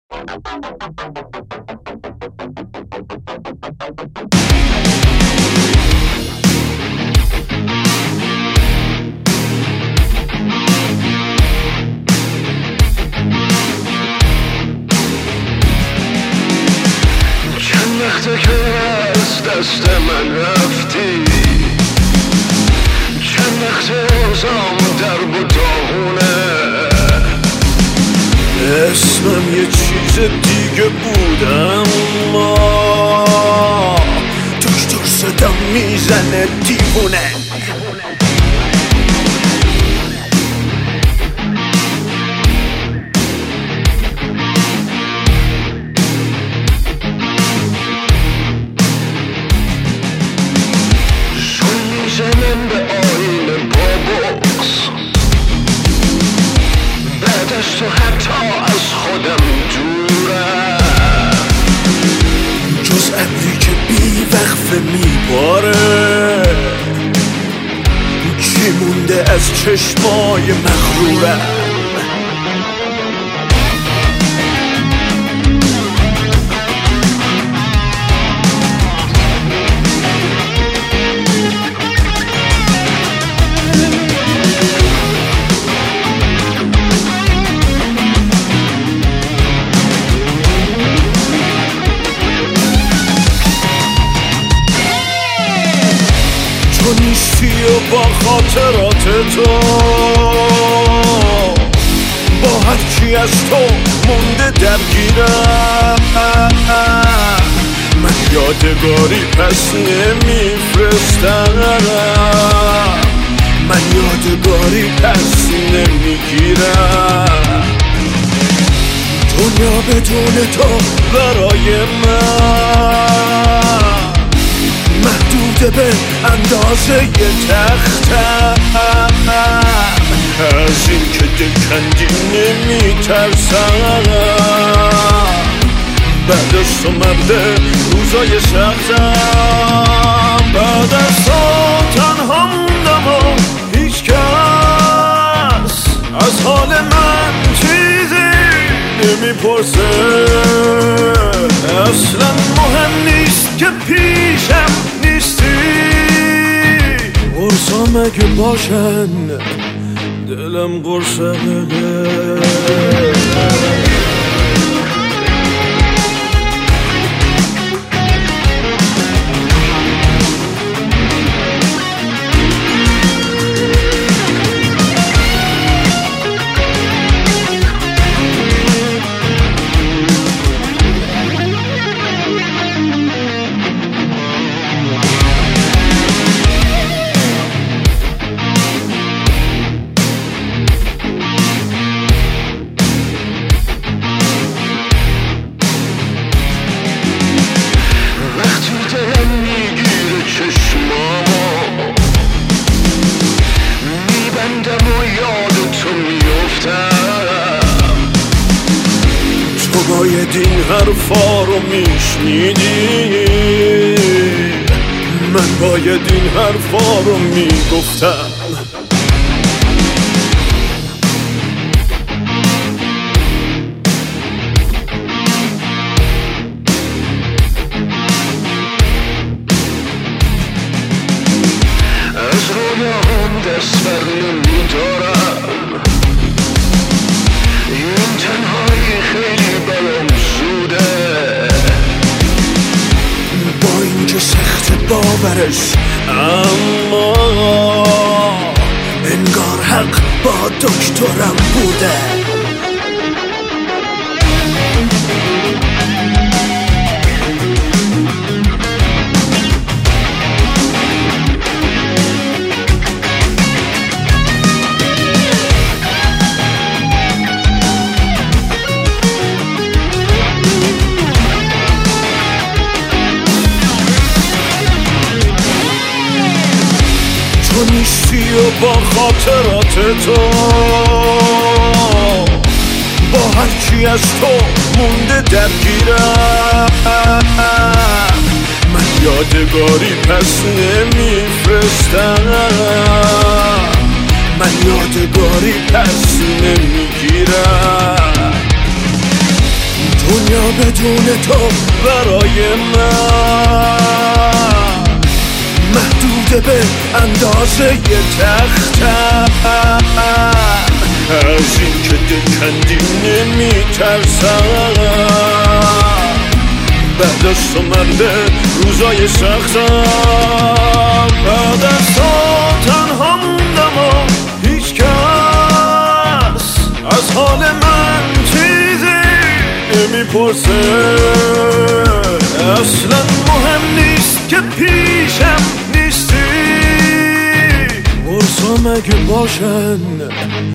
چند وقته که از دست من رفتی، چند وقته اوزام در بطاقونه، اسمم یه چیز دیگه بود اما دکتر صدا میزنه دیوونه. من به آینه بابوس، بعد از تو حتی از خودم دورم، جز ابری که بی وقفه میباره، چی مونده از چشمای مغرورم. تو نیستی و با خاطرات تو، با هرچی از تو مونده درگیرم، من یادگاری پس نمیفرستم، من یادگاری پس نمیگیرم. دنیا بدون تو برای من محدود به اندازه ی تختم، از این که دلکندی نمیترسم، بعد از تو مرد روزای سختم، بعد از تو تنها موندم و هیچ کس از حال من چیزی نمیپرسه. اصلا مهم نیست که پیشم نیستی، قرصام اگه باشن دلم قرصه بده. تو باید این حرفا رو میشنیدی، من باید این حرفا رو میگفتم. از رویاهم دست بر نمیدارم، این تنهایی خیلی برام زوده، با اینکه سخت باورش اما انگار حق با دکترم بوده. تو نیستی و با خاطرات تو، با هرچی از تو مونده درگیرم، من یادگاری پس نمیفرستم، من یادگاری پس نمیگیرم. بدون تو برای من محدود به اندازه تختم. از این که دلکندی نمیترسم، بعد از تو من به روزای سختم. بعد از تو تنها موندم و هیچ کس از حال من چیزی نمیپرسه. اصلا مهم نیست که پیشم نیستی، برسا مگه باشن